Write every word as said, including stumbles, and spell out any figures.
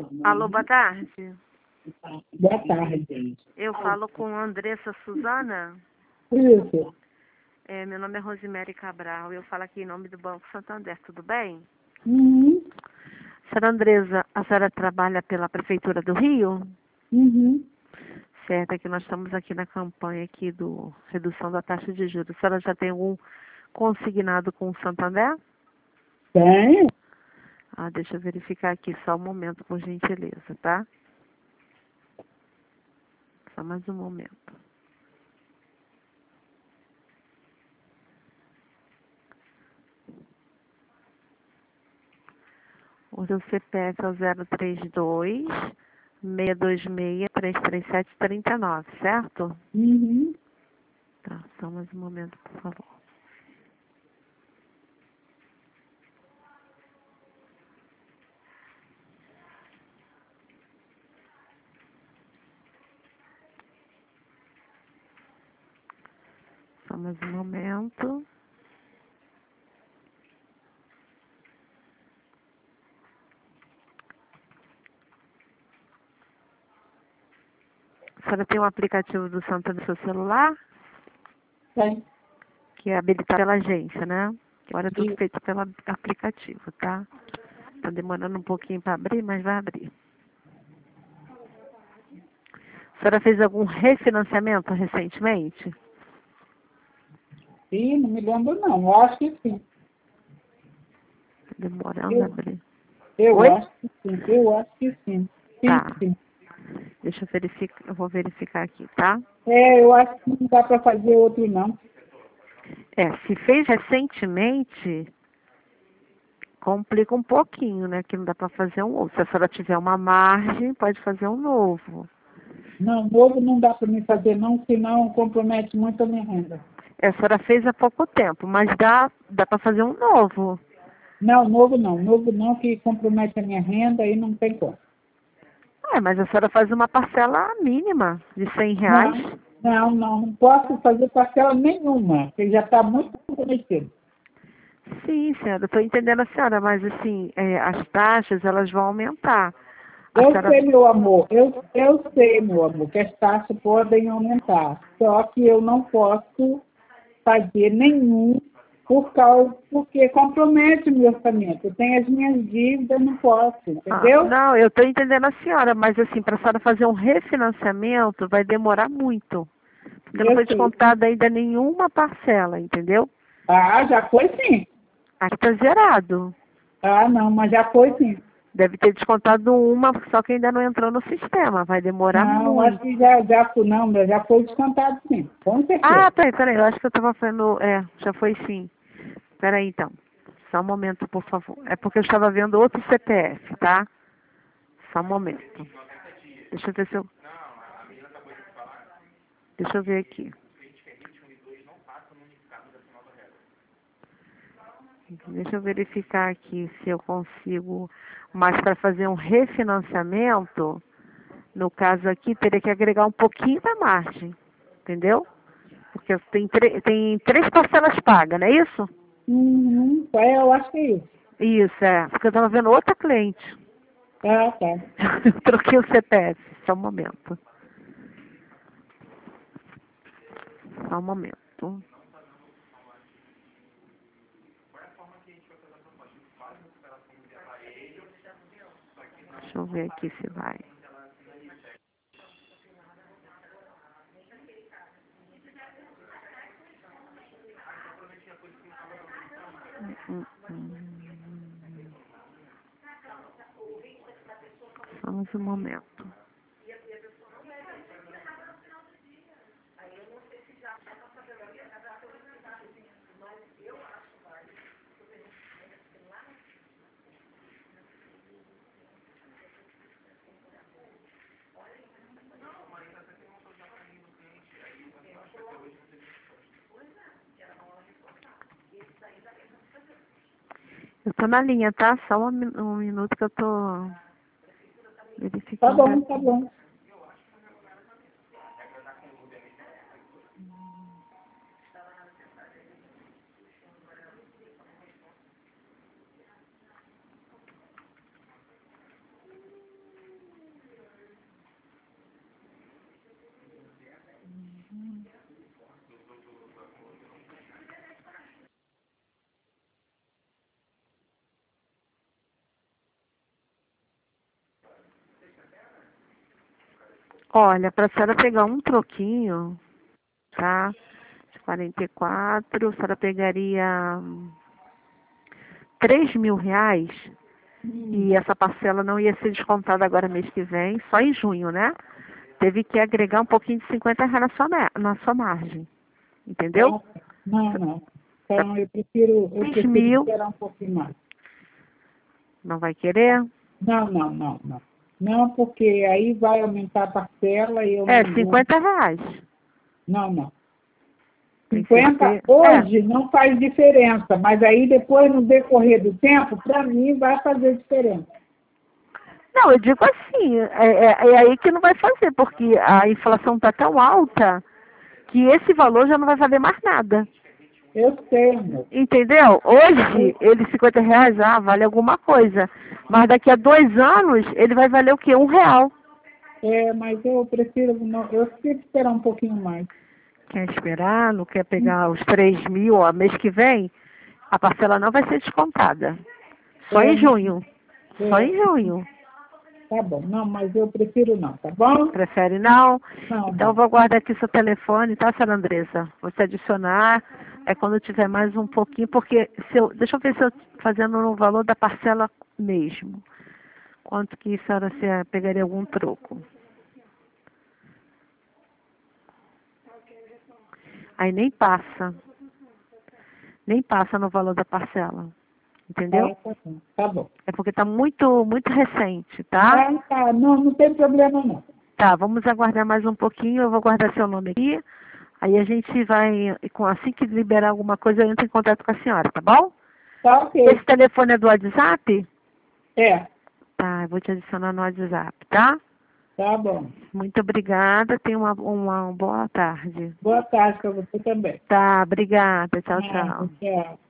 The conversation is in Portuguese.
Alô, boa tarde. Boa tarde. Eu falo com Andressa Suzana. Isso. É, meu nome é Rosemary Cabral. Eu falo aqui em nome do Banco Santander. Tudo bem? Uhum. Senhora Andressa, a senhora trabalha pela Prefeitura do Rio? Uhum. Certo, é que nós estamos aqui na campanha aqui do redução da taxa de juros. A senhora já tem algum consignado com o Santander? Tenho. Ah, deixa eu verificar aqui só um momento, por gentileza, tá? Só mais um momento. O seu C P F é o zero três dois, seis dois seis, três três sete, três nove, certo? Uhum. Tá, só mais um momento, por favor. Só mais um momento. A senhora tem um aplicativo do Santander no seu celular, Tem. que é habilitado pela agência, né? Agora é tudo Isso. feito pelo aplicativo, tá? Tá demorando um pouquinho para abrir, mas vai abrir. A senhora fez algum refinanciamento recentemente? Ih, não me lembro não. Eu acho que sim. Demorando a Eu, abrir. eu Oi? acho que sim. Eu acho que sim. Sim, Tá. sim. Deixa eu verificar, eu vou verificar aqui, tá? É, eu acho que não dá para fazer outro não. É, se fez recentemente, complica um pouquinho, né? Que não dá para fazer um outro. Se a senhora tiver uma margem, pode fazer um novo. Não, novo não dá para me fazer não, senão compromete muito a minha renda. É, a senhora fez há pouco tempo, mas dá, dá para fazer um novo. Não, novo não. Novo não, que compromete a minha renda e não tem como. É, mas a senhora faz uma parcela mínima de cem reais. Não, não, não. Não posso fazer parcela nenhuma, porque já está muito comprometido. Sim, senhora, estou entendendo a senhora, mas assim, é, as taxas, elas vão aumentar. A Eu senhora... sei, meu amor, eu, eu sei, meu amor, que as taxas podem aumentar, só que eu não posso fazer nenhum por causa, porque compromete o meu orçamento. Eu tenho as minhas dívidas, não posso, Ah, entendeu? não, eu estou entendendo a senhora, mas assim, para a senhora fazer um refinanciamento, vai demorar muito. Porque não Eu foi sei. descontada ainda nenhuma parcela, entendeu? Ah, já foi sim. Aqui está zerado. Ah, não, mas já foi sim. Deve ter descontado uma, só que ainda não entrou no sistema. Vai demorar Não, acho muito. que já, já foi, não, mas já foi descontado sim, com Ah, certeza. peraí, peraí. Eu acho que eu estava vendo. É, já foi sim. Peraí, então. Só um momento, por favor. É porque eu estava vendo outro C P F, tá? Só um momento. Deixa eu ver se eu. Deixa eu ver aqui. Deixa eu verificar aqui se eu consigo. Mas para fazer um refinanciamento, no caso aqui, teria que agregar um pouquinho da margem. Entendeu? Porque tem, tre- tem três parcelas pagas, não é isso? Uhum, é, eu acho que é isso. Isso, é. Porque eu estava vendo outra cliente. Ah, tá. Eu troquei o C P F. Só um momento. Só um momento. Deixa eu ver aqui se vai. Hum, hum. Só mais um momento. Eu tô na linha, tá? Só um, min- um minuto que eu tô Tá verificando bom, tá aqui. bom. Olha, para a senhora pegar um troquinho, tá? De quarenta e quatro, a senhora pegaria três mil reais Hum. e essa parcela não ia ser descontada agora mês que vem, só em junho, né? Teve que agregar um pouquinho de cinquenta reais na sua, ma- na sua margem, entendeu? Não, não. Então eu prefiro, eu três prefiro mil, esperar um pouquinho mais. não vai querer? Não, não, não, não. Não, porque aí vai aumentar a parcela e eu É, não. cinquenta reais. Não, não. Tem cinquenta certeza? hoje não faz diferença, mas aí depois, no decorrer do tempo, para mim vai fazer diferença. Não, eu digo assim, é, é, é aí que não vai fazer, porque a inflação está tão alta que esse valor já não vai valer mais nada. Eu sei, amor. Entendeu? Hoje, ele cinquenta reais, ah, vale alguma coisa. Mas daqui a dois anos, ele vai valer o quê? Um real. É, mas eu prefiro, não, eu prefiro esperar um pouquinho mais. Quer esperar? Não quer pegar os três mil, ó, mês que vem? A parcela não vai ser descontada. Só É, em não, junho. Só é, em junho. tá bom. Não, mas eu prefiro não, tá bom? Prefere não? Não, Então eu não. vou guardar aqui seu telefone, tá, senhora Andressa? Vou te adicionar, é quando tiver mais um pouquinho, porque se eu, deixa eu ver se eu fazendo no valor da parcela mesmo. Quanto que a senhora se pegaria algum troco? Aí nem passa. Nem passa no valor da parcela. Entendeu? Tá, tá bom. Tá bom. É porque tá muito, muito recente, tá? Ah, tá. Não, não tem problema não. Tá, vamos aguardar mais um pouquinho, eu vou guardar seu nome aqui. Aí a gente vai, com assim que liberar alguma coisa, eu entro em contato com a senhora, tá bom? Tá ok. Esse telefone é do WhatsApp? É, Tá, eu vou te adicionar no WhatsApp, tá? tá bom. Muito obrigada, tenha uma, uma boa tarde. Boa tarde para você também. Tá, obrigada, tchau, Ah, tchau. tchau.